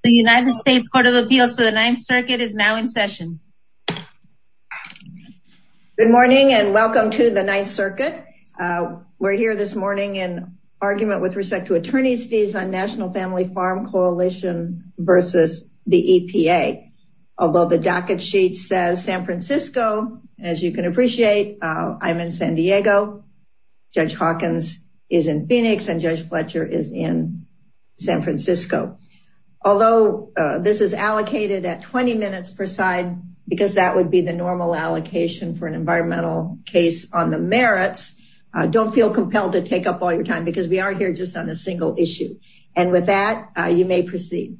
The United States Court of Appeals for the Ninth Circuit is now in session. Good morning and welcome to the Ninth Circuit. We're here this morning in argument with respect to attorney's fees on National Family Farm Coalition versus the EPA. Although the docket sheet says San Francisco, as you can appreciate, I'm in San Diego. Judge Hawkins is in Phoenix and Judge Fletcher is in San Francisco. Although this is allocated at 20 minutes per side, because that would be the normal allocation for an environmental case on the merits, don't feel compelled to take up all your time because we are here just on a single issue. And with that, you may proceed.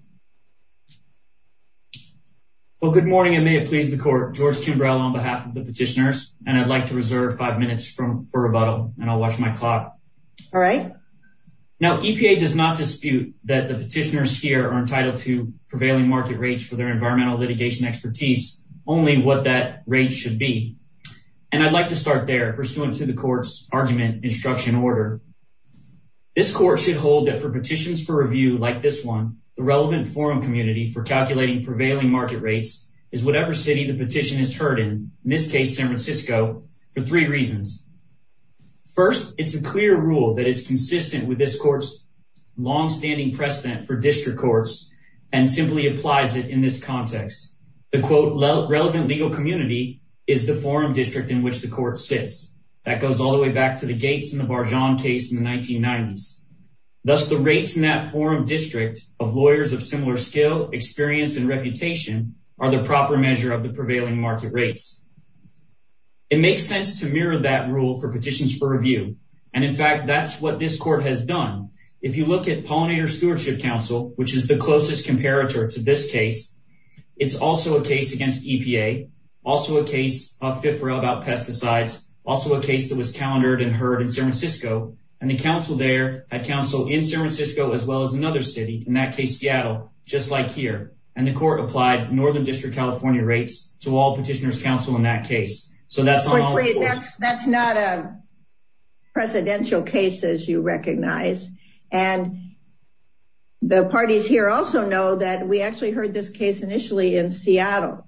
Well, good morning and may it please the court. George Kimbrell on behalf of the petitioners, and I'd like to reserve 5 minutes for rebuttal, and I'll watch my clock. All right. Now, EPA does not dispute that the petitioners here are entitled to prevailing market rates for their environmental litigation expertise, only what that rate should be. And I'd like to start there, pursuant to the court's argument instruction order. This court should hold that for petitions for review like this one, the relevant forum community for calculating prevailing market rates is whatever city the petition is heard in this case, San Francisco, for 3 reasons. First, it's a clear rule that is consistent with this court's long-standing precedent for district courts and simply applies it in this context. The quote, relevant legal community is the forum district in which the court sits. That goes all the way back to the Gates and the Barjon case in the 1990s. Thus, the rates in that forum district of lawyers of similar skill, experience, and reputation are the proper measure of the prevailing market rates. It makes sense to mirror that rule for petitions for review. And in fact, that's what this court has done. If you look at Pollinator Stewardship Council, which is the closest comparator to this case, it's also a case against EPA, also a case of FIFRA about pesticides, also a case that was calendared and heard in San Francisco. And the council there had counsel in San Francisco as well as another city, in that case, Seattle, just like here. And the court applied Northern District California rates to all petitioners' counsel in that case. So that's on all fours. That's not a presidential case, as you recognize. And the parties here also know that we actually heard this case initially in Seattle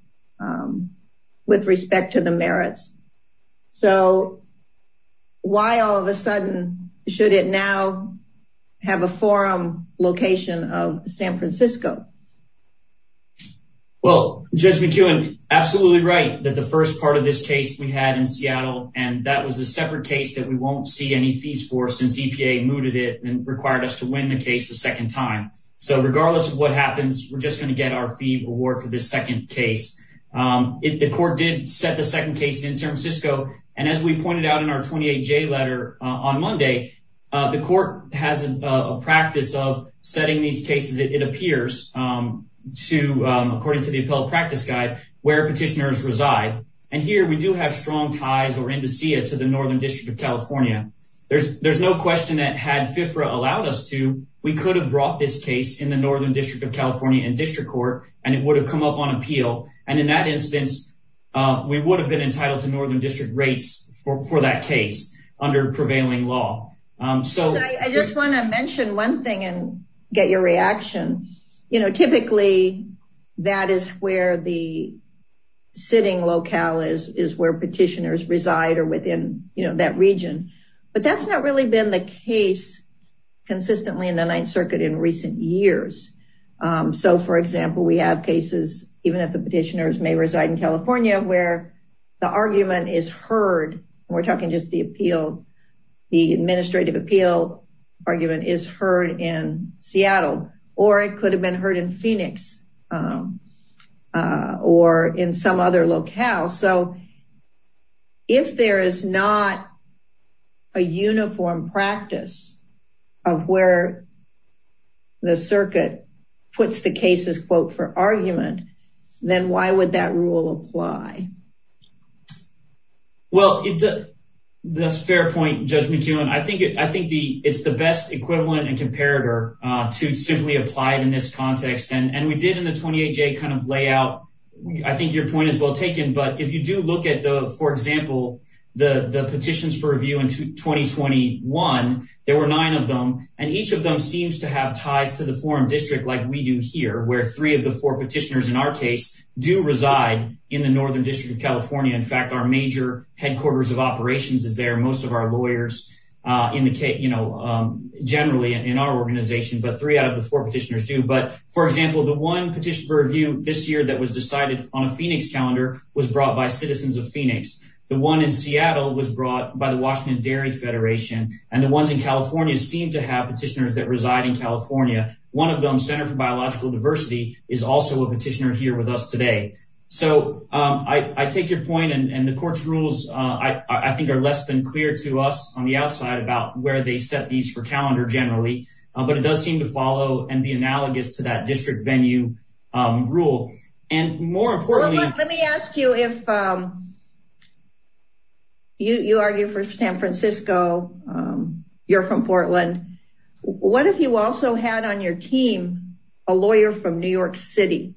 with respect to the merits. So why all of a sudden should it now have a forum location of San Francisco? Well, Judge McEwen, absolutely right that the first part of this case we had in Seattle, and that was a separate case that we won't see any fees for since EPA mooted it and required us to win the case a second time. So regardless of what happens, we're just going to get our fee award for this second case. The court did set the second case in San Francisco, and as we pointed out in our 28J letter on Monday, the court has a practice of setting these cases, it appears, according to the appellate practice guide, where petitioners reside. And here we do have strong ties or indicia to the Northern District of California. There's no question that had FIFRA allowed us to, we could have brought this case in the Northern District of California in district court, and it would have come up on appeal. And in that instance, we would have been entitled to Northern District rates for that case under prevailing law. I just want to mention one thing and get your reaction. You know, typically that is where the sitting locale is where petitioners reside or within, that region. But that's not really been the case consistently in the Ninth Circuit in recent years. So, for example, we have cases, even if the petitioners may reside in California, where the argument is heard, and we're talking just the appeal, the administrative appeal argument is heard in Seattle, or it could have been heard in Phoenix or in some other locale. So if there is not a uniform practice of where the circuit puts the cases, quote, for argument, then why would that rule apply? Well, that's a fair point, Judge McEwen. I think it's the best equivalent and comparator to simply apply it in this context. And we did in the 28J kind of lay out, I think your point is well taken, but if you do look at for example, the petitions for review in 2021, there were 9 of them, and each of them seems to have ties to the forum district like we do here, where 3 of the 4 petitioners in our case do reside in the Northern District of California. In fact, our major headquarters of operations is there. Most of our lawyers generally in our organization, but 3 out of the 4 petitioners do. But for example, the one petition for review this year that was decided on a Phoenix calendar was brought by citizens of Phoenix. The one in Seattle was brought by the Washington Dairy Federation, and the ones in California seem to have petitioners that reside in California. One of them, Center for Biological Diversity, is also a petitioner here with us today. So I take your point, and the court's rules I think are less than clear to us on the outside about where they set these for calendar generally, but it does seem to follow and be analogous to that district venue rule. And more importantly, let me ask you, if you argue for San Francisco, you're from Portland, what if you also had on your team a lawyer from New York City?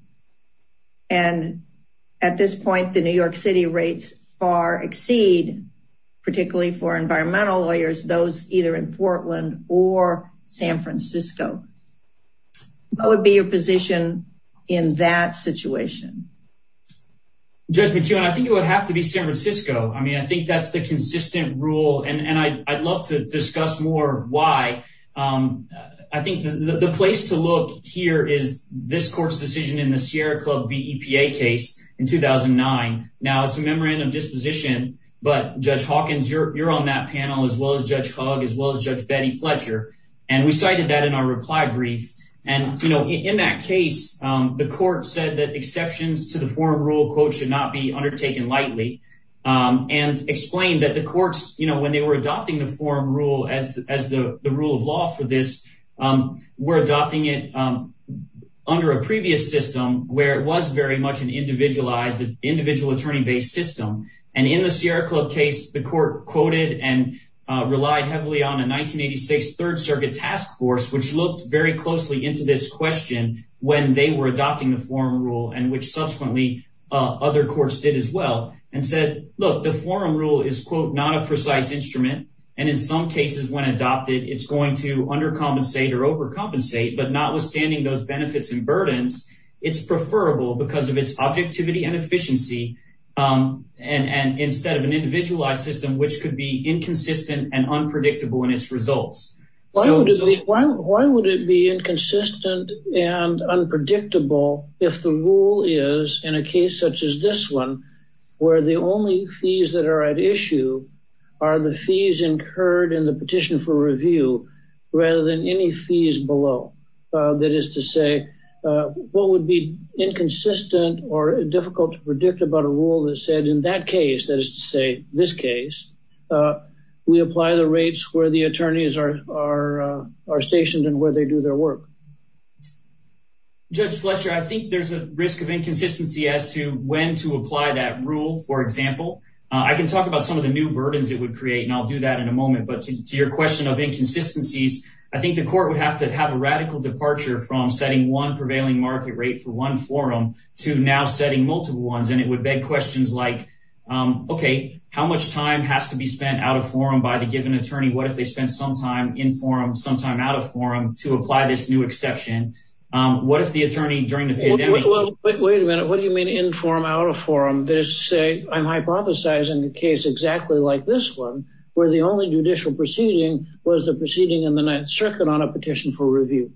And at this point, the New York City rates far exceed, particularly for environmental lawyers, those either in Portland or San Francisco. What would be your position in that situation? Judge McEwen, I think it would have to be San Francisco. I mean, I think that's the consistent rule, and I'd love to discuss more why. I think the place to look here is this court's decision in the Sierra Club v. EPA case in 2009. Now, it's a memorandum of disposition, but Judge Hawkins, you're on that panel, as well as Judge Hugg, as well as Judge Betty Fletcher. And we cited that in our reply brief. And, in that case, the court said that exceptions to the forum rule, quote, should not be undertaken lightly, and explained that the courts, when they were adopting the forum rule as the rule of law for this, were adopting it under a previous system where it was very much an individualized, individual attorney-based system. And in the Sierra Club case, the court quoted and relied heavily on a 1986 Third Circuit task force, which looked very closely into this question when they were adopting the forum rule, and which subsequently other courts did as well, and said, look, the forum rule is, quote, not a precise instrument. And in some cases, when adopted, it's going to undercompensate or overcompensate, but notwithstanding those benefits and burdens, it's preferable because of its objectivity and efficiency, and instead of an individualized system, which could be inconsistent and unpredictable in its results. Why would it be inconsistent and unpredictable if the rule is, in a case such as this one, where the only fees that are at issue are the fees incurred in the petition for review rather than any fees below? That is to say, what would be inconsistent or difficult to predict about a rule that said in that case, that is to say, this case, we apply the rates where the attorneys are stationed and where they do their work? Judge Fletcher, I think there's a risk of inconsistency as to when to apply that rule. For example, I can talk about some of the new burdens it would create, and I'll do that in a moment. But to your question of inconsistencies, I think the court would have to have a radical departure from setting one prevailing market rate for one forum to now setting multiple ones. And it would beg questions like, okay, how much time has to be spent out of forum by the given attorney? What if they spend some time in forum, some time out of forum to apply this new exception? What if the attorney during the pandemic... Wait a minute. What do you mean in forum, out of forum? That is to say, I'm hypothesizing a case exactly like this one, where the only judicial proceeding was the proceeding in the Ninth Circuit on a petition for review.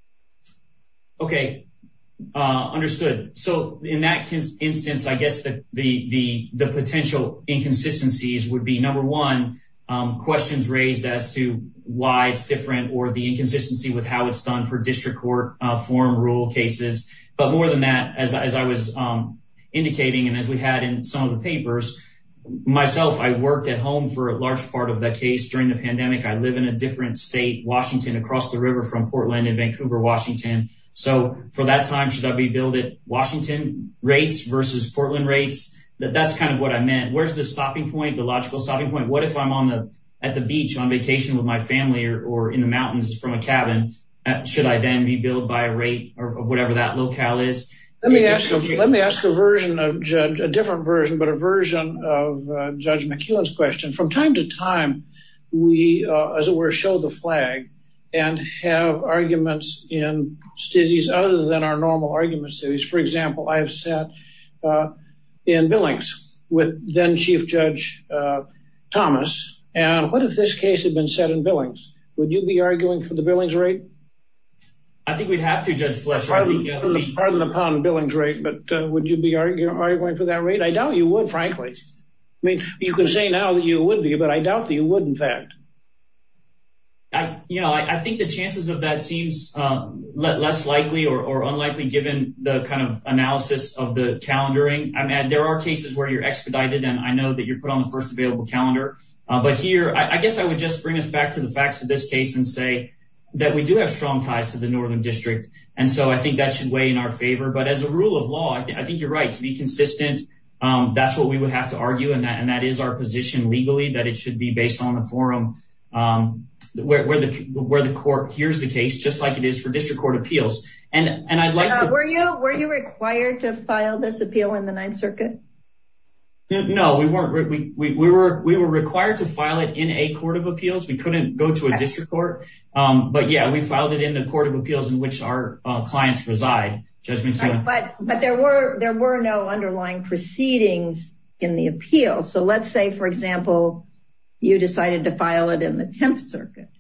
Okay. Understood. So in that instance, I guess the potential inconsistencies would be, number one, questions raised as to why it's different, or the inconsistency with how it's done for district court forum rule cases. But more than that, as I was indicating, and as we had in some of the papers, myself, I worked at home for a large part of that case during the pandemic. I live in a different state, Washington, across the river from Portland and Vancouver, Washington. So for that time, should I be billed at Washington rates versus Portland rates? That's kind of what I meant. Where's the stopping point, the logical stopping point? What if I'm at the beach on vacation with my family, or in the mountains from a cabin? Should I then be billed by a rate of whatever that locale is? Let me ask a different version, but a version of Judge McEwen's question. From time to time, we, as it were, show the flag and have arguments in cities other than our normal argument cities. For example, I have sat in Billings with then Chief Judge Thomas. And what if this case had been set in Billings? Would you be arguing for the Billings rate? I think we'd have to, Judge Fletcher. Pardon the pun, Billings rate, but would you be arguing for that rate? I doubt you would, frankly. I mean, you can say now that you would be, but I doubt that you would, in fact. I think the chances of that seems less likely or unlikely given the kind of analysis of the calendaring. I mean, there are cases where you're expedited, and I know that you're put on the first available calendar. But here, I guess I would just bring us back to the facts of this case and say that we do have strong ties to the Northern District. And so I think that should weigh in our favor. But as a rule of law, I think you're right. To be consistent, that's what we would have to argue. And that is our position legally, that it should be based on the forum where the court hears the case, just like it is for district court appeals. And I'd like to. Were you required to file this appeal in the Ninth Circuit? No, we weren't. We were required to file it in a court of appeals. We couldn't go to a district court. But yeah, we filed it in the court of appeals in which our clients reside. Judge McEwen. But there were no underlying proceedings in the appeal. So let's say, for example, you decided to file it in the 10th Circuit.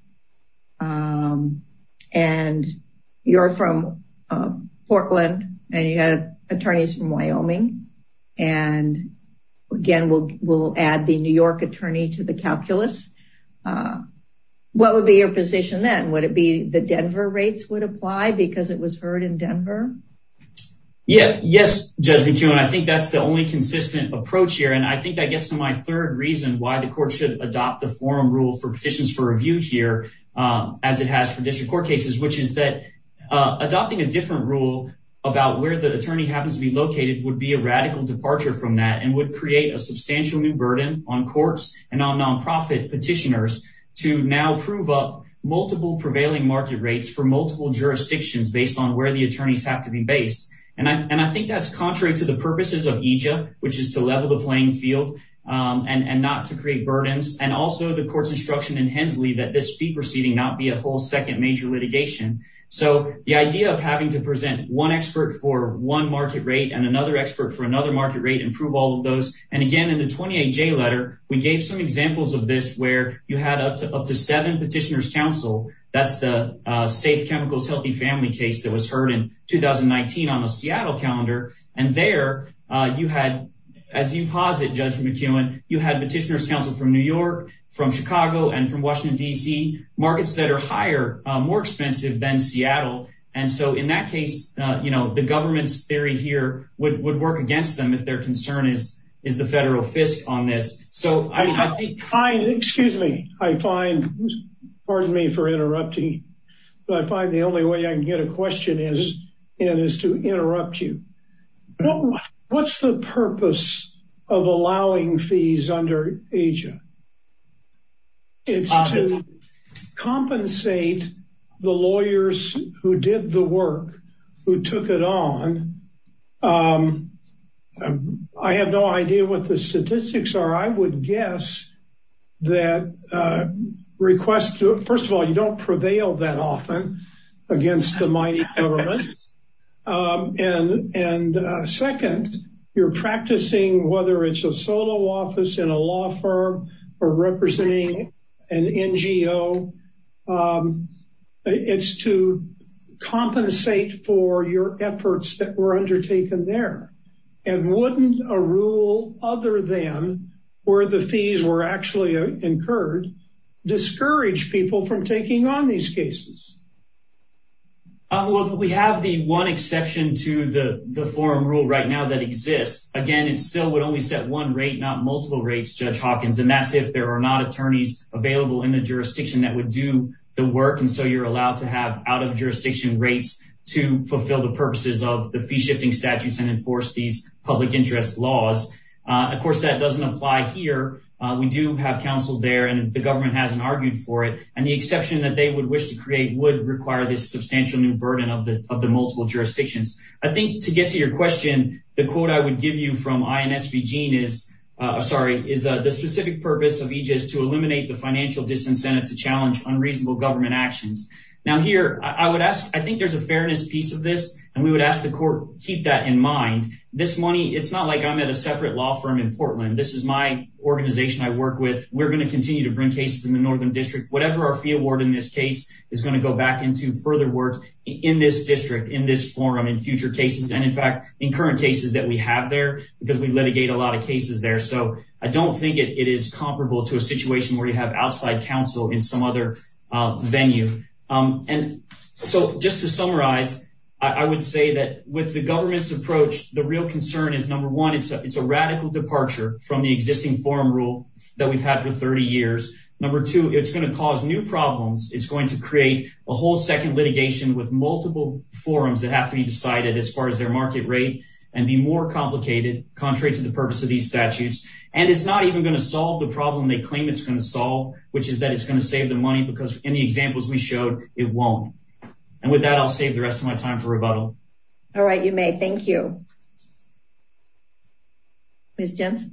And you're from Portland, and you had attorneys from Wyoming. And again, we'll add the New York attorney to the calculus. What would be your position then? Would it be the Denver rates would apply because it was heard in Denver? Yes, Judge McEwen. I think that's the only consistent approach here. And I think that gets to my third reason why the court should adopt the forum rule for petitions for review here, as it has for district court cases, which is that adopting a different rule about where the attorney happens to be located would be a radical departure from that and would create a substantial new burden on courts and on nonprofit petitioners to now prove up multiple prevailing market rates for multiple jurisdictions based on where the attorneys have to be based. And I think that's contrary to the purposes of EJA, which is to level the playing field and not to create burdens. And also the court's instruction in Hensley that this fee proceeding not be a whole second major litigation. So the idea of having to present one expert for one market rate and another expert for another market rate and prove all of those. And again, in the 28J letter, we gave some examples of this where you had up to 7 petitioners counsel. That's the Safe Chemicals Healthy Family case that was heard in 2019 on the Seattle calendar. And there you had, as you posit, Judge McEwen, you had petitioners counsel from New York, from Chicago, and from Washington, D.C., markets that are higher, more expensive than Seattle. And so in that case, the government's theory here would work against them if their concern is the federal fisc on this. So I think. Pardon me for interrupting, but I find the only way I can get a question is to interrupt you. What's the purpose of allowing fees under EJA? It's to compensate the lawyers who did the work, who took it on. I have no idea what the statistics are. I would guess that first of all, you don't prevail that often against the mighty government. And second, you're practicing, whether it's a solo office in a law firm or representing an NGO, it's to compensate for your efforts that were undertaken there. And wouldn't a rule other than where the fees were actually incurred discourage people from taking on these cases? Well, we have the one exception to the forum rule right now that exists. Again, it still would only set one rate, not multiple rates, Judge Hawkins, and that's if there are not attorneys available in the jurisdiction that would do the work. And so you're allowed to have out of jurisdiction rates to fulfill the purposes of the fee shifting statutes and enforce these public interest laws. Of course, that doesn't apply here We do have counsel there, and the government hasn't argued for it. And the exception that they would wish to create would require this substantial new burden of the multiple jurisdictions. I think to get to your question, the quote I would give you from INS v. Gene is the specific purpose of EJA is to eliminate the financial disincentive to challenge unreasonable government actions. Now here, I think there's a fairness piece of this, and we would ask the court keep that in mind. This money, it's not like I'm at a separate law firm in Portland. This is my organization I work with. We're going to continue to bring cases in the Northern District. Whatever our fee award in this case is going to go back into further work in this district, in this forum, in future cases, and in fact, in current cases that we have there, because we litigate a lot of cases there. So I don't think it is comparable to a situation where you have outside counsel in some other venue. And so just to summarize, I would say that with the government's approach, the real concern is, number one, it's a radical departure from the existing forum rule that we've had for 30 years. Number two, it's going to cause new problems. It's going to create a whole second litigation with multiple forums that have to be decided as far as their market rate and be more complicated, contrary to the purpose of these statutes. And it's not even going to solve the problem they claim it's going to solve, which is that it's going to save the money, because in the examples we showed, it won't. And with that, I'll save the rest of my time for rebuttal. All right, you may. Thank you. Ms. Jensen.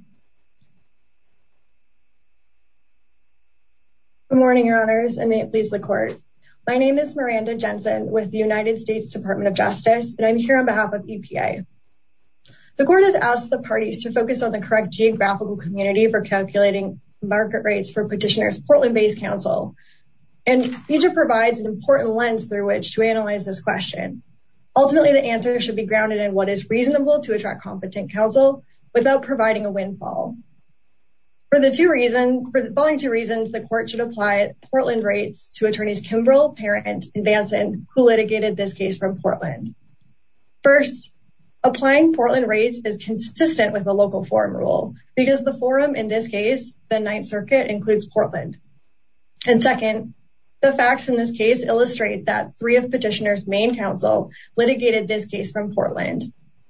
Good morning, Your Honors, and may it please the court. My name is Miranda Jensen with the United States Department of Justice, and I'm here on behalf of EPA. The court has asked the parties to focus on the correct geographical community for calculating market rates for petitioners' Portland-based counsel. And EJA provides an important lens through which to analyze this question. Ultimately, the answer should be grounded in what is reasonable to attract competent counsel without providing a windfall. For the following two reasons, the court should apply Portland rates to attorneys Kimbrell, Parent, and Vanson, who litigated this case from Portland. First, applying Portland rates is consistent with the local forum rule because the forum in this case, the Ninth Circuit, includes Portland. And second, the facts in this case illustrate that three of petitioners' main counsel litigated this case from Portland.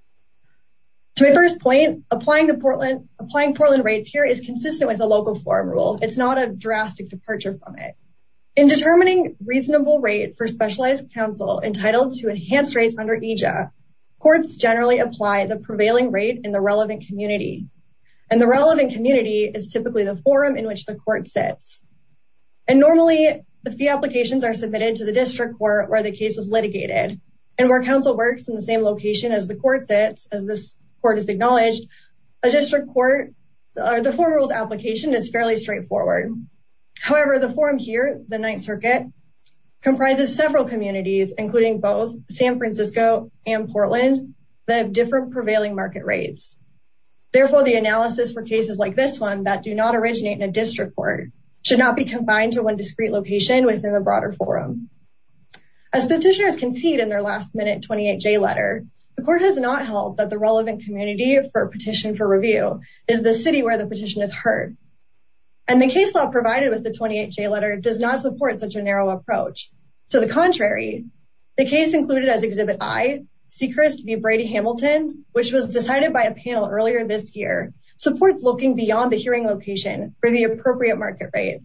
To my first point, applying Portland rates here is consistent with the local forum rule. It's not a drastic departure from it. In determining reasonable rate for specialized counsel entitled to enhanced rates under EJA, courts generally apply the prevailing rate in the relevant community. And the relevant community is typically the forum in which the court sits. And normally, the fee applications are submitted to the district court where the case was litigated. And where counsel works in the same location as the court sits, as this court has acknowledged, a district court, the forum rules application is fairly straightforward. However, the forum here, the Ninth Circuit, comprises several communities, including both San Francisco and Portland, that have different prevailing market rates. Therefore, the analysis for cases like this one that do not originate in a district court should not be confined to one discrete location within the broader forum. As petitioners concede in their last-minute 28J letter, the court has not held that the relevant community for a petition for review is the city where the petition is heard. And the case law provided with the 28J letter does not support such a narrow approach. To the contrary, the case included as Exhibit I, Sechrist v. Brady Hamilton, which was decided by a panel earlier this year, supports looking beyond the hearing location for the appropriate market rate.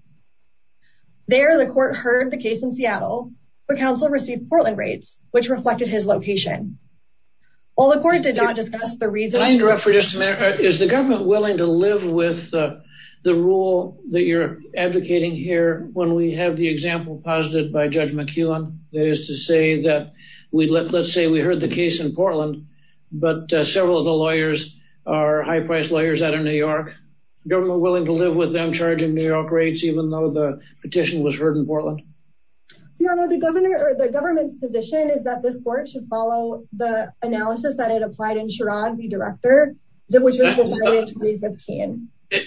There, the court heard the case in Seattle, but counsel received Portland rates, which reflected his location. While the court did not discuss the reasons... Can I interrupt for just a minute? Is the government willing to live with the rule that you're advocating here when we have the example posited by Judge McEwen? That is to say that let's say we heard the case in Portland, but several of the lawyers are high-priced lawyers out of New York. Government willing to live with them charging New York rates even though the petition was heard in Portland? Your Honor, the government's position is that this court should follow the analysis that it applied in Sherrod v. Director, which was decided in 2015.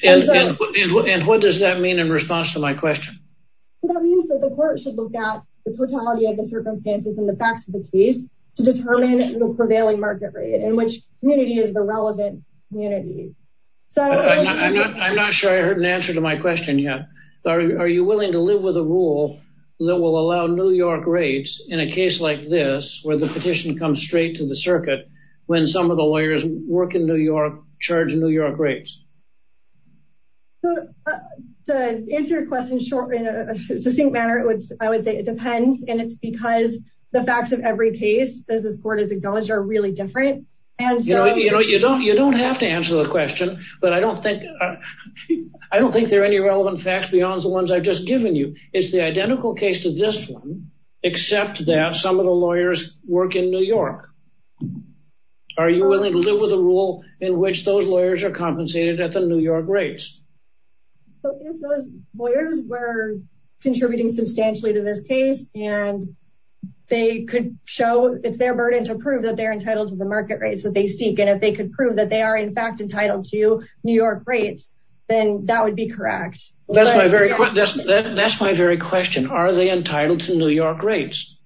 And what does that mean in response to my question? That means that the court should look at the totality of the circumstances and the facts of the case to determine the prevailing market rate and which community is the relevant community. So I'm not sure I heard an answer to my question yet. Are you willing to live with a rule that will allow New York rates in a case like this, where the petition comes straight to the circuit, when some of the lawyers work in New York, charge New York rates? To answer your question short in a succinct manner, I would say it depends, and it's because the facts of every case, as this court has acknowledged, are really different. And so, you don't have to answer the question, but I don't think there are any relevant facts beyond the ones I've just given you. It's the identical case to this one, except that some of the lawyers work in New York. Are you willing to live with a rule in which those lawyers are compensated at the New York rates? So if those lawyers were contributing substantially to this case and they could show, it's their burden to prove that they're entitled to the market rates that they seek, and if they could prove that they are in fact entitled to New York rates, then that would be correct. That's my very question. Are they entitled to New York rates?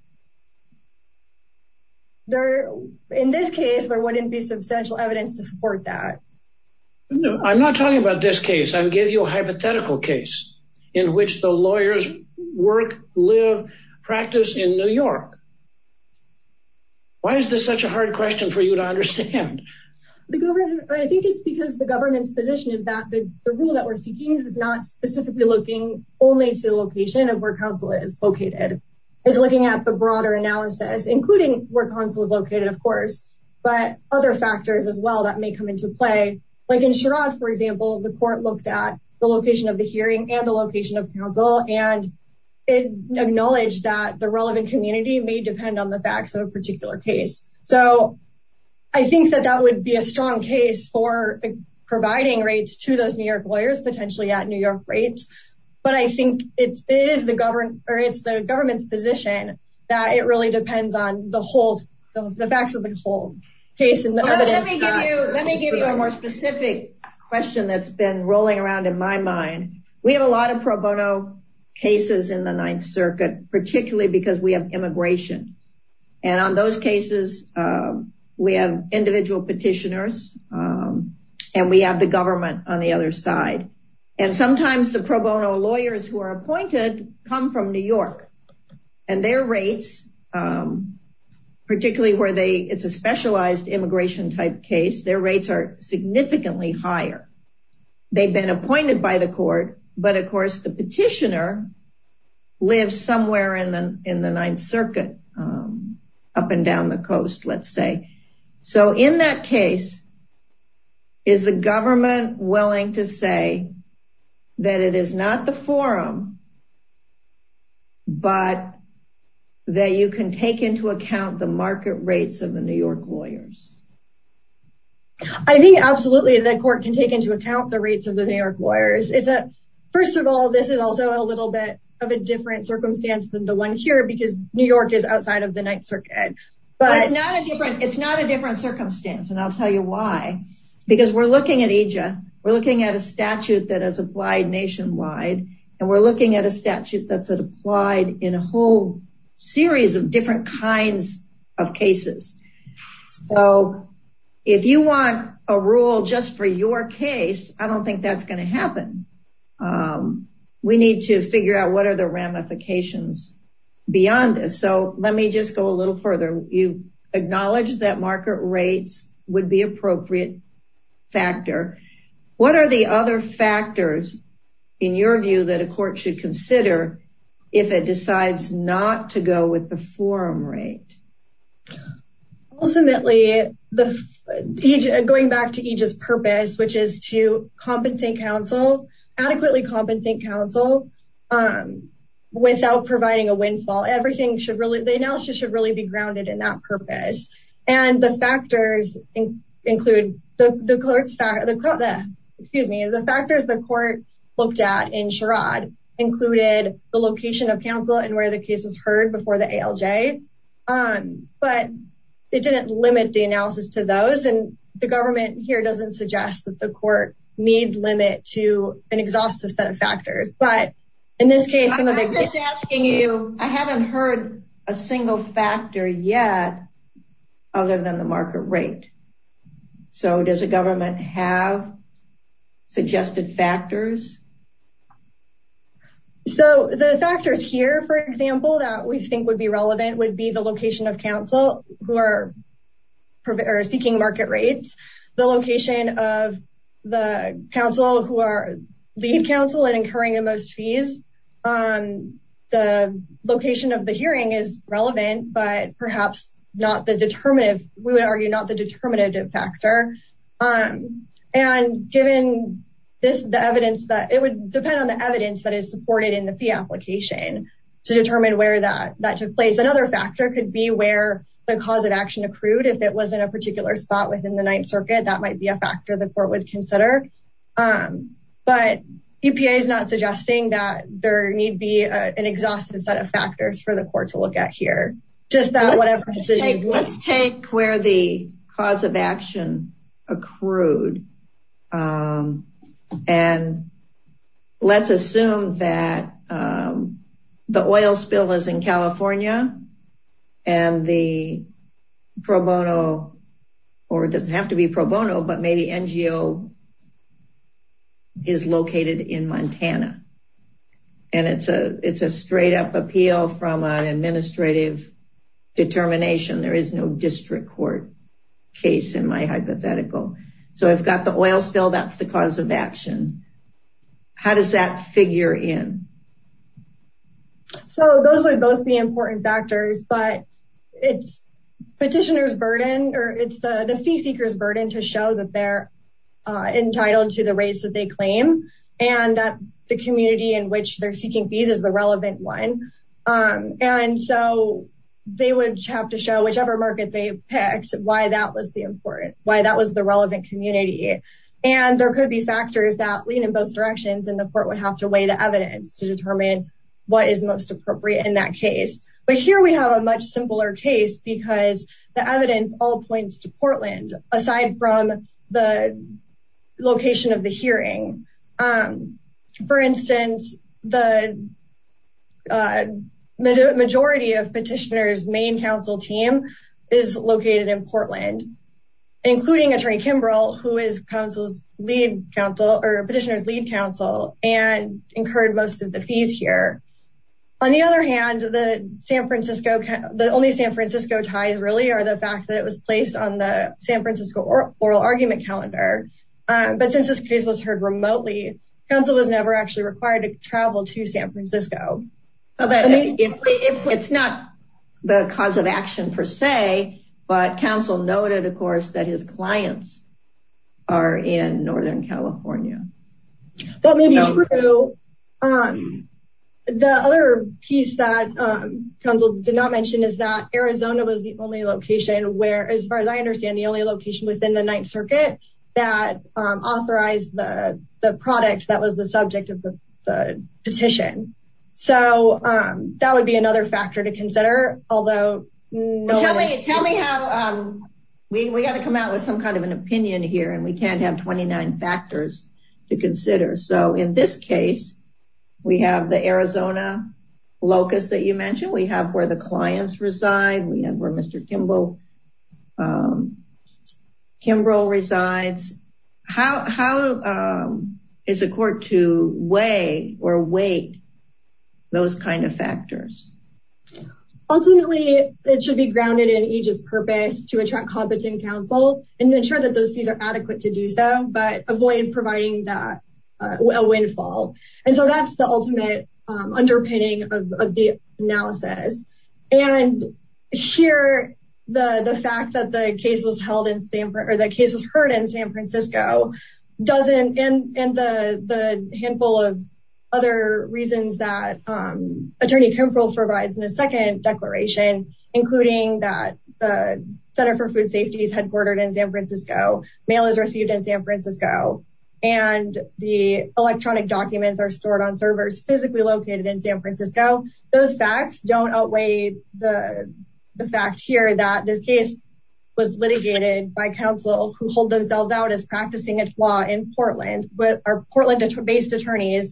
In this case, there wouldn't be substantial evidence to support that. No, I'm not talking about this case. I gave you a hypothetical case in which the lawyers work, live, practice in New York. Why is this such a hard question for you to understand? I think it's because the government's position is that the rule that we're seeking is not specifically looking only to the location of where counsel is located. It's looking at the broader analysis, including where counsel is located, of course, but other factors as well that may come into play. Like in Sherrod, for example, the court looked at the location of the hearing and the location of counsel, and it acknowledged that the relevant community may depend on the facts of a particular case. So I think that would be a strong case for providing rates to those New York lawyers, potentially at New York rates. But I think it is the government's position that it really depends on the facts of the whole case and the evidence. Let me give you a more specific question that's been rolling around in my mind. We have a lot of pro bono cases in the Ninth Circuit, particularly because we have immigration. And on those cases, we have individual petitioners, and we have the government on the other side. And sometimes the pro bono lawyers who are appointed come from New York, and their rates, particularly where it's a specialized immigration type case, their rates are significantly higher. They've been appointed by the court, but of course the petitioner lives somewhere in the Ninth Circuit, up and down the coast, let's say. So in that case, is the government willing to say that it is not the forum, but that you can take into account the market rates of the New York lawyers? I think absolutely the court can take into account the rates of the New York lawyers. First of all, this is also a little bit of a different circumstance than the one here because New York is outside of the Ninth Circuit. But it's not a different circumstance, and I'll tell you why. Because we're looking at EJA, we're looking at a statute that is applied nationwide, and we're looking at a statute that's applied in a whole series of different kinds of cases. So if you want a rule just for your case, I don't think that's going to happen. We need to figure out what are the ramifications beyond this. So let me just go a little further. You acknowledge that market rates would be appropriate factor. What are the other factors, in your view, that a court should consider if it decides not to go with the forum rate? Ultimately, going back to EJA's purpose, which is to adequately compensate counsel without providing a windfall. The analysis should really be grounded in that purpose. And the factors include the factors the court looked at in Sherrod included the location of counsel and where the case was heard before the ALJ. But it didn't limit the analysis to those. And the government here doesn't suggest that the court need limit to an exhaustive set of factors. But in this case, I'm just asking you, I haven't heard a single factor yet other than the market rate. So does the government have suggested factors? So the factors here, for example, that we think would be relevant would be the location of counsel who are seeking market rates, the location of the counsel who are lead counsel and incurring the most fees. The location of the hearing is relevant, but perhaps not the determinative, we would argue not the determinative factor. And given this, the evidence that it would depend on the evidence that is supported in the fee application to determine where that took place. Another factor could be where the cause of action accrued. If it was in a particular spot within the Ninth Circuit, that might be a factor the court would consider. But EPA is not suggesting that there need be an exhaustive set of factors for the court to look at here. Just that whatever decision. Let's take where the cause of action accrued. And let's assume that the oil spill is in California and the pro bono, or it doesn't have to be pro bono, but maybe NGO is located in Montana. And it's a straight up appeal from an administrative determination. There is no district court case in my hypothetical. So I've got the oil spill, that's the cause of action. How does that figure in? So those would both be important factors, but it's petitioner's burden, or it's the fee seeker's burden to show that they're entitled to the rates that they claim, and that the community in which they're seeking fees is the relevant one. And so they would have to show, whichever market they picked, why that was the relevant community. And there could be factors that lean in both directions, and the court would have to weigh the evidence to determine what is most appropriate in that case. But here we have a much simpler case because the evidence all points to Portland, aside from the location of the hearing. For instance, the majority of petitioner's main counsel team is located in Portland, including Attorney Kimbrell, who is petitioner's lead counsel and incurred most of the fees here. On the other hand, the only San Francisco ties really are the fact that it was placed on the San Francisco oral argument calendar. But since this case was heard remotely, counsel was never actually required to travel to San Francisco. If it's not the cause of action per se, but counsel noted, of course, that his clients are in Northern California. That may be true. The other piece that counsel did not mention is that Arizona was the only location where, as far as I understand, the only location within the Ninth Circuit that authorized the product that was the subject of the petition. So that would be another factor to consider. Although, tell me how we got to come out with some kind of an opinion here, and we can't have 29 factors to consider. So in this case, we have the Arizona locus that you mentioned. We have where the clients reside. We have where Mr. Kimbrell resides. How is a court to weigh or weight those kind of factors? Ultimately, it should be grounded in EJ's purpose to attract competent counsel and ensure that those fees are adequate to do so, but avoid providing that a windfall. And so that's the ultimate underpinning of the analysis. And here, the fact that the case was heard in San Francisco doesn't, and the handful of other reasons that Attorney Kimbrell provides in a second declaration, including that the Center for Food Safety is headquartered in San Francisco, mail is received in San Francisco, and the electronic documents are stored on servers physically located in San Francisco. Those facts don't outweigh the fact here that this case was litigated by counsel who hold themselves out as practicing its law in Portland, with our Portland-based attorneys,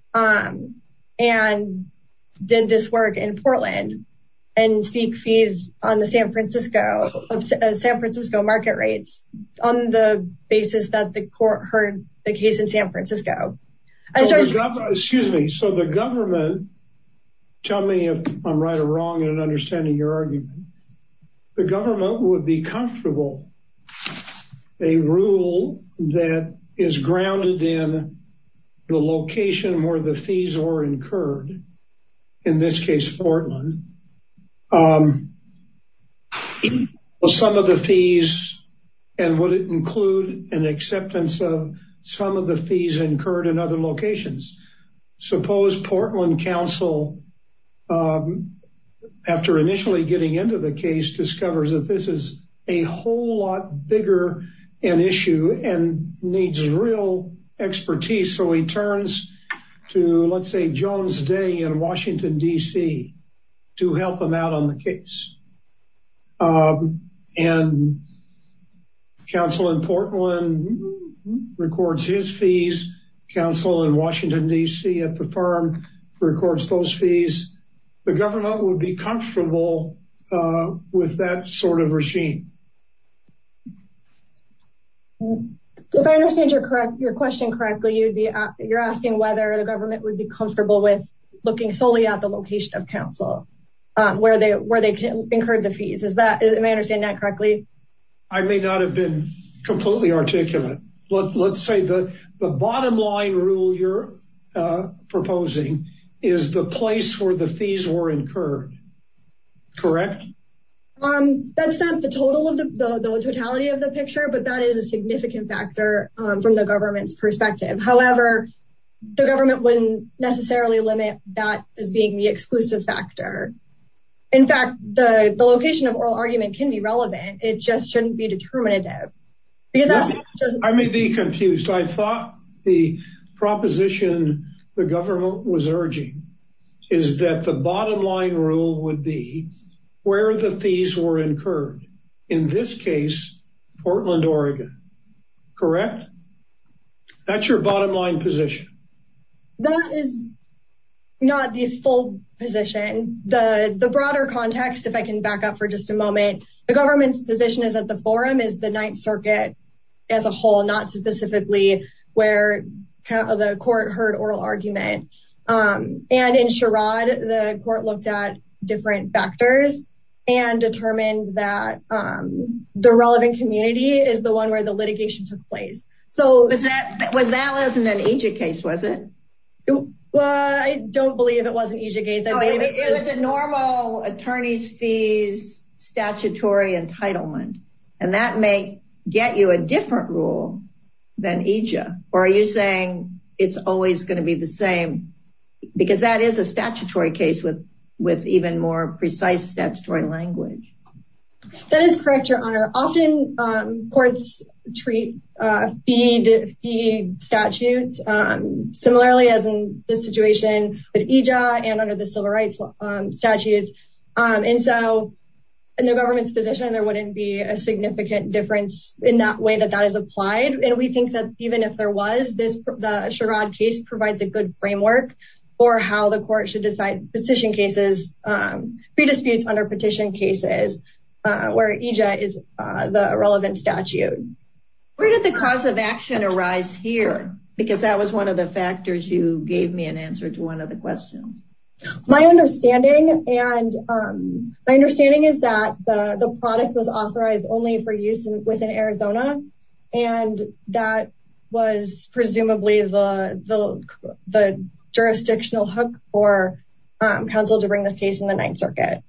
and did this work in Portland and seek fees on the San Francisco market rates on the basis that the court heard the case in San Francisco. So the government, tell me if I'm right or wrong in understanding your argument, the government would be comfortable a rule that is grounded in the location where the fees were incurred, in this case, Portland, some of the fees, and would it include an acceptance of some of the fees incurred in other locations? Suppose Portland Council, after initially getting into the case, discovers that this is a whole lot bigger an issue and needs real expertise. So he turns to, let's say, Jones Day in Washington, D.C. to help him out on the case. And counsel in Portland records his fees. Counsel in Washington, D.C. at the firm records those fees. The government would be comfortable with that sort of regime. If I understand your question correctly, you're asking whether the government would be comfortable with looking solely at the location of counsel, where they incurred the fees. Am I understanding that correctly? I may not have been completely articulate. Let's say the bottom line rule you're proposing is the place where the fees were incurred, correct? That's not the total of the totality of the picture, but that is a significant factor from the government's perspective. However, the government wouldn't necessarily limit that as being the exclusive factor. In fact, the location of oral argument can be relevant. It just shouldn't be determinative. I may be confused. I thought the proposition the government was urging is that the bottom line rule would be where the fees were incurred. In this case, Portland, Oregon. Correct? That's your bottom line position. That is not the full position. The broader context, if I can back up for just a moment, the government's position is that the forum is the Ninth Circuit as a whole, not specifically where the court heard oral argument. And in Sherrod, the court looked at different factors and determined that the relevant community is the one where the litigation took place. So that wasn't an EJIA case, was it? Well, I don't believe it was an EJIA case. It was a normal attorney's fees statutory entitlement, and that may get you a different rule than EJIA. Or are you saying it's always going to be the same? Because that is a statutory case with even more precise statutory language. That is correct, Your Honor. Often courts treat fee statutes similarly as in this situation with EJIA and under the civil rights statutes. And so in the government's position, there wouldn't be a significant difference in that way that is applied. And we think that even if there was, the Sherrod case provides a good framework for how the court should decide petition cases, fee disputes under petition cases, where EJIA is the relevant statute. Where did the cause of action arise here? Because that was one of the factors you gave me an answer to one of the questions. My understanding is that the product was authorized only for use within Arizona, and that was presumably the jurisdictional hook for counsel to bring this case in the Ninth Circuit.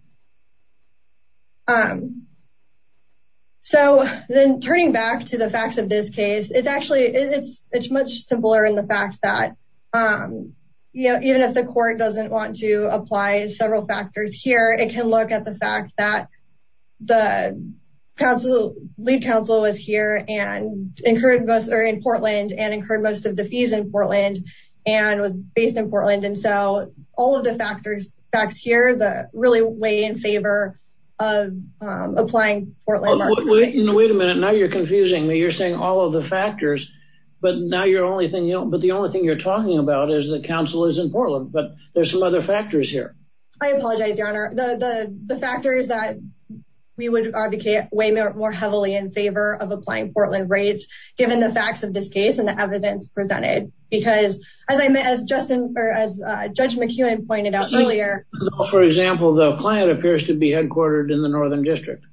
So then turning back to the facts of this case, it's much simpler in the fact that even if the court doesn't want to apply several factors here, it can look at the fact that the lead counsel was here and incurred in Portland and incurred most of the fees in Portland and was based in Portland. And so all of the facts here that really weigh in favor of applying Portland. Wait a minute. Now you're confusing me. You're saying all of the factors, but now the only thing you're talking about is that counsel is in Portland, but there's some other factors here. I apologize, Your Honor. The factors that we would advocate way more heavily in favor of applying Portland rates, given the facts of this case and the evidence presented, because as Judge McEwen pointed out earlier. For example, the client appears to be headquartered in the Northern District.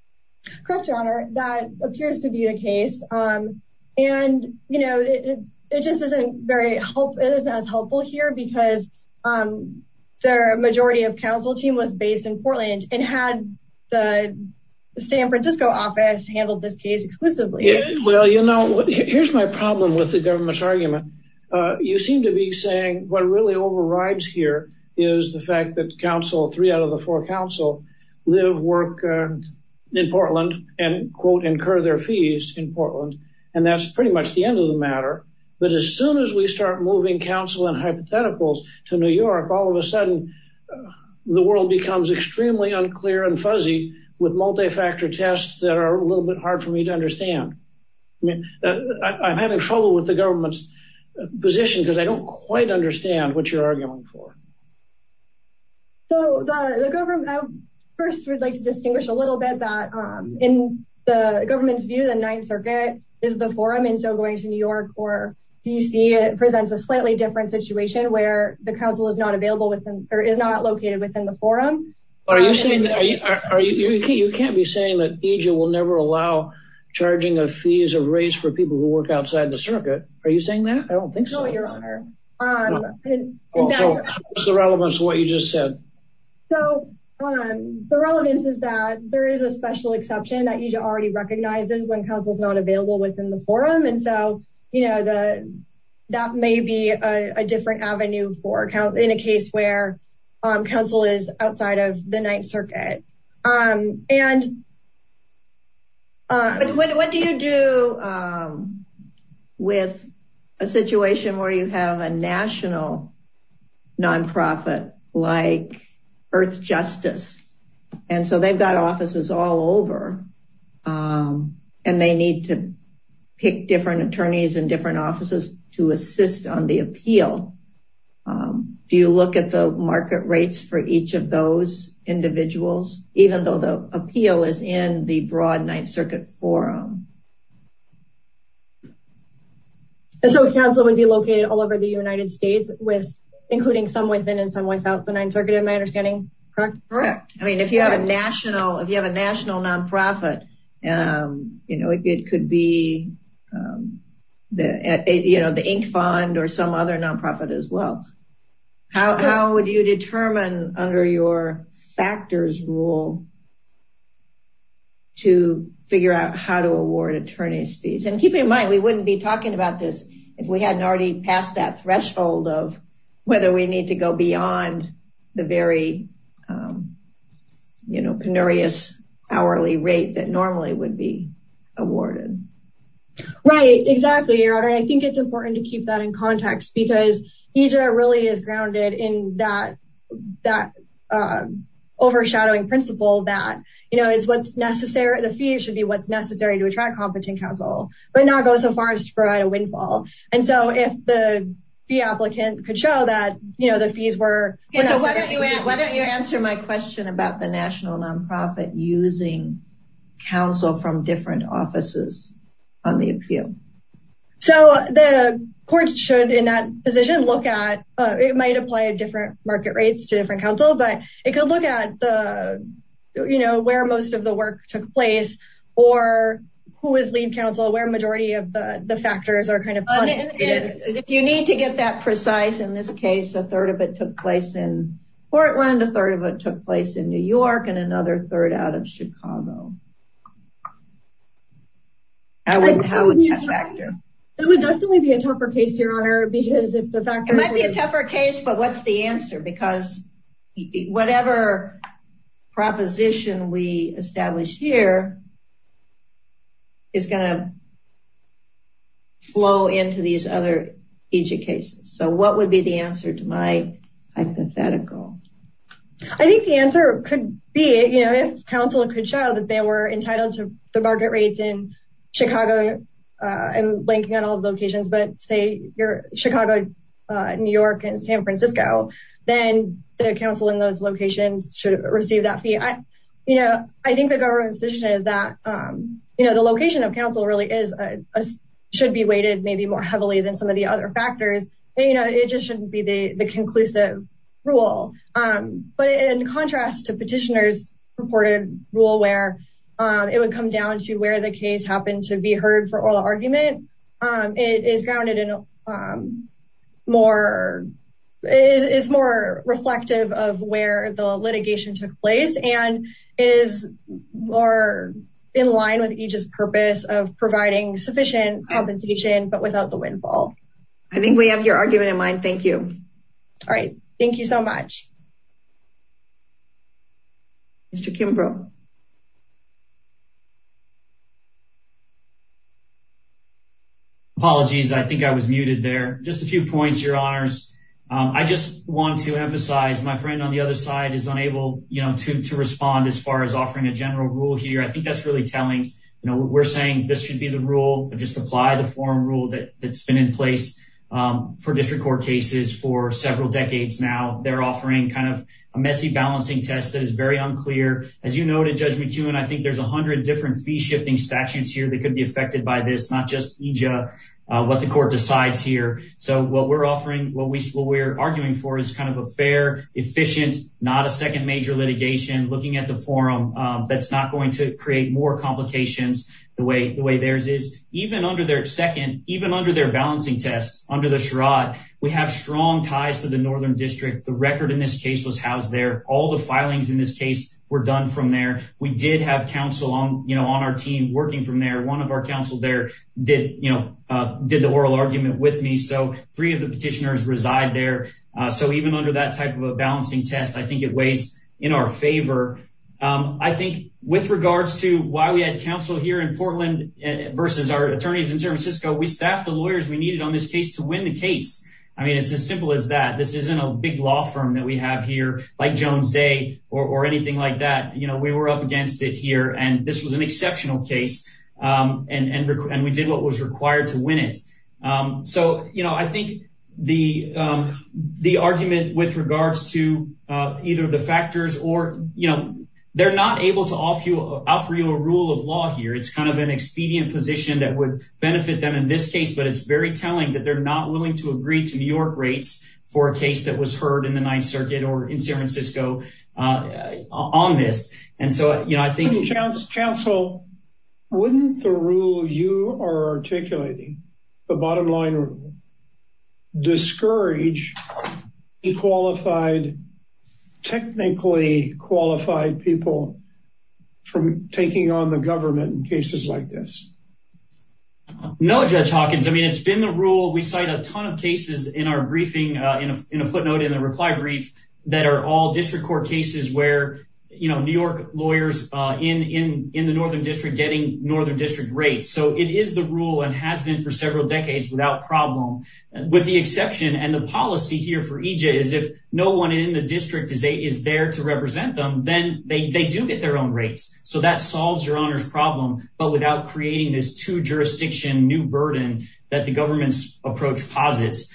Correct, Your Honor. That appears to be the case. And, it just isn't very helpful. It isn't as helpful here because the majority of counsel team was based in Portland and had the San Francisco office handled this case exclusively. Yeah, well, you know, here's my problem with the government's argument. You seem to be saying what really overrides here is the fact that counsel, 3 out of the 4 counsel, live, work in Portland and, quote, incur their fees in Portland. And that's pretty much the end of the matter. But as soon as we start moving counsel and hypotheticals to New York, all of a sudden the world becomes extremely unclear and fuzzy with multi-factor tests that are a little bit hard for me to understand. I mean, I'm having trouble with the government's position because I don't quite understand what you're arguing for. So the government, I first would like to distinguish a little bit that in the government's view, the Ninth Circuit is the forum. And so going to New York or DC, it presents a slightly different situation where the counsel is not available within or is not located within the forum. Are you saying that you can't be saying that EJA will never allow charging of fees or rates for people who work outside the circuit? Are you saying that? I don't think so. No, Your Honor. So what's the relevance of what you just said? So the relevance is that there is a special exception that EJA already recognizes when counsel is not available within the forum. And so, you know, that may be a different avenue for counsel in a case where counsel is outside of the Ninth Circuit. But what do you do with a situation where you have a national nonprofit like Earth Justice? And so they've got offices all over, and they need to pick different attorneys in different offices to assist on the appeal. Do you look at the market rates for each of those individuals, even though the appeal is in the broad Ninth Circuit forum? And so counsel would be located all over the United States, including some within and some without the Ninth Circuit. Am I understanding correct? Correct. I mean, if you have a national nonprofit, you know, it could be the Inc. Fund or some other nonprofit as well. How would you determine under your factors rule to figure out how to award attorney's fees? And keep in mind, we wouldn't be talking about this if we hadn't already passed that threshold of whether we need to go beyond the very, penurious hourly rate that normally would be awarded. Right, exactly, Your Honor. I think it's important to keep that in context because EJA really is grounded in that overshadowing principle that, you know, it's what's necessary. The fee should be what's necessary to attract competent counsel, but not go so far as to provide a windfall. And so if the fee applicant could show that, you know, the fees were. Okay, so why don't you answer my question about the national nonprofit using counsel from different offices on the appeal? So the court should, in that position, look at, it might apply different market rates to different counsel, but it could look at where most of the work took place or who is lead counsel, where majority of the factors are kind of concentrated. If you need to get that precise, in this case, a third of it took place in Portland, a third of it took place in New York, and another third out of Chicago. How would that factor? It would definitely be a tougher case, Your Honor, because if the factors... It might be a tougher case, but what's the answer? Because whatever proposition we establish here is going to flow into these other EJA cases. So what would be the answer to my hypothetical? I think the answer could be, you know, if counsel could show that they were entitled to the market rates in Chicago, and blanking on all of the locations, but say you're Chicago, New York, and San Francisco, then the counsel in those locations should receive that fee. I think the government's position is that, the location of counsel really should be weighted maybe more heavily than some of the other factors. It just shouldn't be the conclusive rule. But in contrast to petitioner's purported rule where it would come down to where the case happened to be heard for oral argument, it is grounded in more reflective of where the litigation took place, and it is more in line with EJA's purpose of providing sufficient compensation, but without the windfall. I think we have your argument in mind. Thank you. All right. Thank you so much. Mr. Kimbrough. Apologies. I think I was muted there. Just a few points, Your Honors. I just want to emphasize my friend on the other side is unable, to respond as far as offering a general rule here. I think that's really telling. We're saying this should be the rule, just apply the forum rule that's been in place for district court cases for several decades now. They're offering kind of a messy balancing test that is very unclear. As you noted, Judge McEwen, I think there's 100 different fee shifting statutes here that could be affected by this, not just EJA, what the court decides here. So what we're offering, what we're arguing for is kind of a fair, efficient, not a second major litigation, looking at the forum that's not going to create more complications the way theirs is. Even under their balancing test, under the Sherrod, we have strong ties to the Northern District. The record in this case was housed there. All the filings in this case were done from there. We did have counsel on our team working from there. One of our counsel there did the oral argument with me. So 3 of the petitioners reside there. So even under that type of a balancing test, I think it weighs in our favor. I think with regards to why we had counsel here in Portland versus our attorneys in San Francisco, we staffed the lawyers we needed on this case to win the case. I mean, it's as simple as that. This isn't a big law firm that we have here like Jones Day or anything like that. We were up against it here, and this was an exceptional case, and we did what was required to win it. So I think the argument with regards to either the factors or they're not able to offer you a rule of law here. It's kind of an expedient position that would benefit them in this case, but it's very telling that they're not willing to agree to New York rates for a case that was heard in the Ninth Circuit or in San Francisco on this. And so, I think... Counsel, wouldn't the rule you are articulating, the bottom line rule, discourage technically qualified people from taking on the government in cases like this? No, Judge Hawkins. I mean, it's been the rule. We cite a ton of cases in our briefing, in a footnote in the reply brief, that are all district court cases where, New York lawyers in the Northern District getting Northern District rates. So it is the rule and has been for several decades without problem, with the exception, and the policy here for EJA is if no one in the district is there to represent them, then they do get their own rates. So that solves Your Honor's problem, but without creating this 2-jurisdiction new burden that the government's approach posits.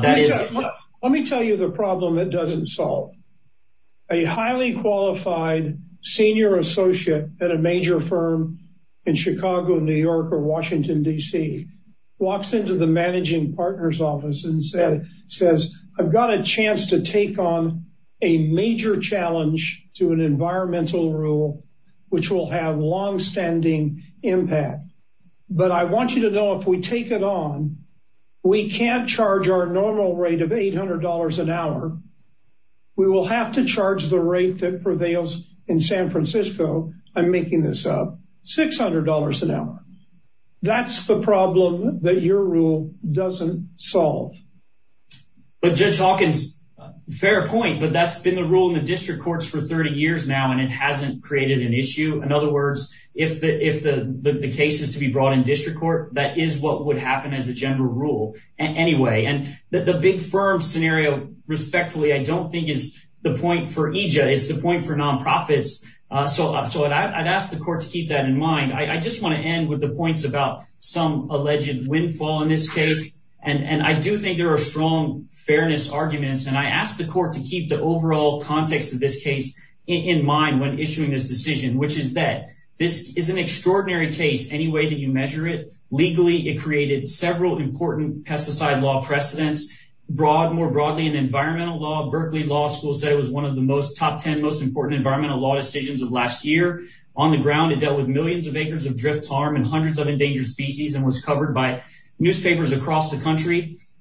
Let me tell you the problem it doesn't solve. A highly qualified senior associate at a major firm in Chicago, New York, or Washington, D.C. walks into the managing partner's office and says, I've got a chance to take on a major challenge to an environmental rule, which will have long-standing impact. But I want you to know if we take it on, we can't charge our normal rate of $800 an hour. We will have to charge the rate that prevails in San Francisco. I'm making this up, $600 an hour. That's the problem that your rule doesn't solve. But Judge Hawkins, fair point, but that's been the rule in the district courts for 30 years now, and it hasn't created an issue. In other words, if the case is to be brought in district court, that is what would happen as a general rule anyway. And the big firm scenario, respectfully, I don't think is the point for EJA. It's the point for nonprofits. So I'd ask the court to keep that in mind. I just want to end with the points about some alleged windfall in this case. And I do think there are strong fairness arguments. And I ask the court to keep the overall context of this case in mind when issuing this decision, which is that this is an extraordinary case any way that you measure it. Legally, it created several important pesticide law precedents. More broadly in environmental law, Berkeley Law School said it was one of the top 10 most important environmental law decisions of last year. On the ground, it dealt with millions of acres of drift harm and hundreds of endangered species and was covered by newspapers across the country.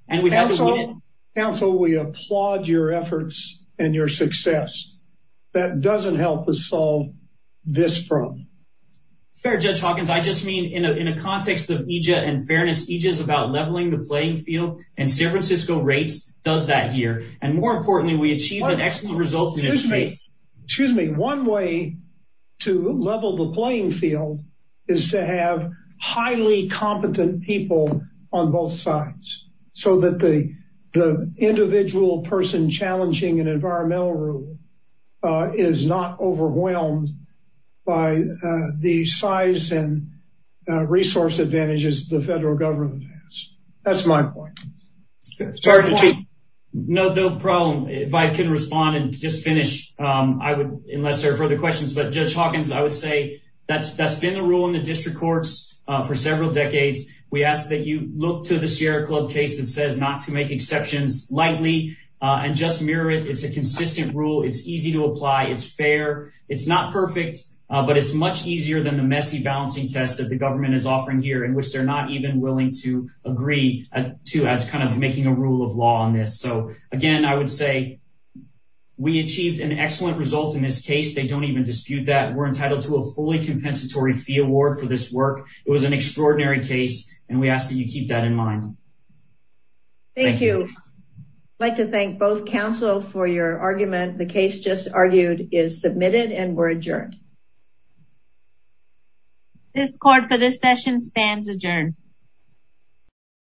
And we had to win it. Counsel, we applaud your efforts and your success. That doesn't help us solve this problem. Fair, Judge Hawkins. I just mean in a context of EJA and fairness, EJA is about leveling the playing field, and San Francisco rates does that here. And more importantly, we achieved an excellent result in this case. Excuse me. One way to level the playing field is to have highly competent people on both sides, so that the individual person challenging an environmental rule is not overwhelmed by the size and resource advantages the federal government has. That's my point. No problem. If I can respond and just finish, I would, unless there are further questions. But Judge Hawkins, I would say that's been the rule in the district courts for several decades. We ask that you look to the Sierra Club case that says not to make exceptions lightly and just mirror it. It's a consistent rule. It's easy to apply. It's fair. It's not perfect, but it's much easier than the messy balancing test that the government is offering here, in which they're not even willing to agree as kind of making a rule of law on this. So again, I would say we achieved an excellent result in this case. They don't even dispute that. We're entitled to a fully compensatory fee award for this work. It was an extraordinary case, and we ask that you keep that in mind. Thank you. I'd like to thank both counsel for your argument. The case just argued is submitted, and we're adjourned. This court for this session stands adjourned.